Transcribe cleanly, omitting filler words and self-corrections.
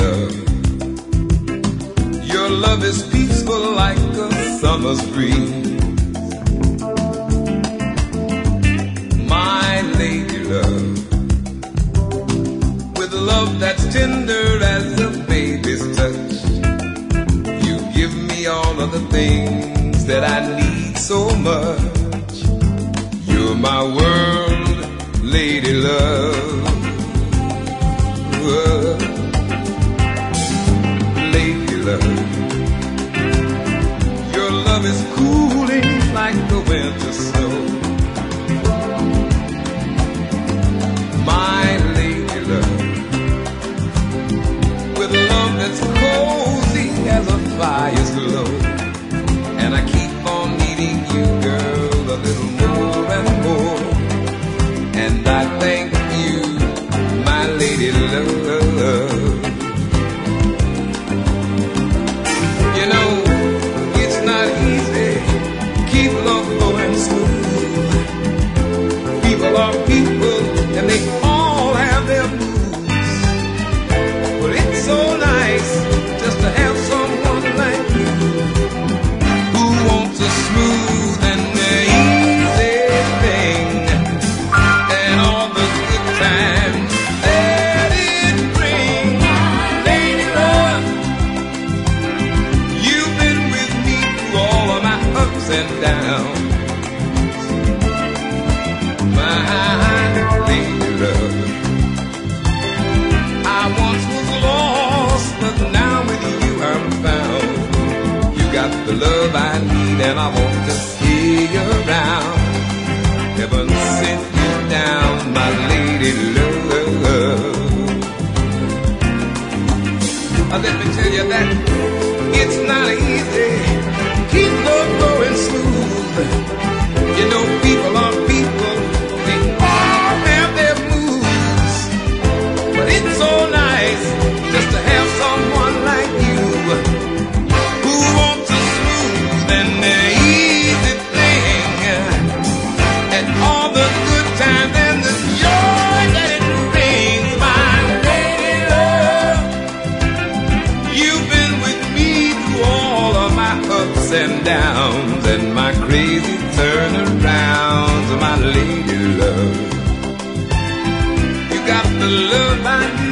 love. Your love is peaceful like a summer's breeze. My lady love, with love that's tender as a baby's touch, you give me all of the things that I need so much. You're my world, lady love. Lady love, your love is cooling like the winter snow. My lady love, with love that's cozy as a fire's glow. And I keep on needing you, girl, a little more and more. And I thank you, my lady love. You know, it's not easy to keep love going smooth. People are people, and they all have their moods. But it's so nice just to have someone like you who wants a smooth and easy thing, and all the good times that it brings. Lady love, you've been with me through all of my ups and downs. My lady love, I once was lost, but now with you I'm found. You got the love I need, and I want to stay around. Heaven sent you down, my lady love. Let me tell you that it's not easy to keep love going smooth. You know, people are people, they all have their moods. But it's so nice just to have someone like you who wants a smooth and easy thing, and all the good times and the joy that it brings. My lady love, you've been with me through all of my ups and downs and my crazy turnarounds. My lady love, you got the love I need.